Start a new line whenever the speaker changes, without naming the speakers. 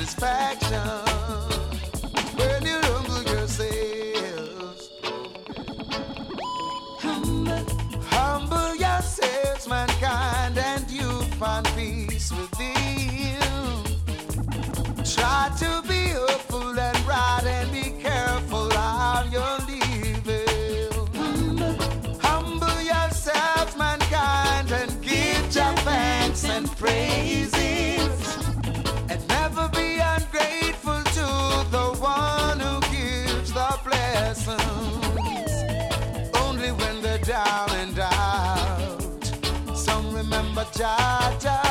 satisfaction when you humble yourselves. Humble yourselves, mankind, and you find peace within. Try to be hopeful and bright and be careful how you're living. Humble yourselves, mankind, and give your thanks and praises. And never be ungrateful to the one who gives the blessings. Only when they're down and out. Some remember Jah Jah.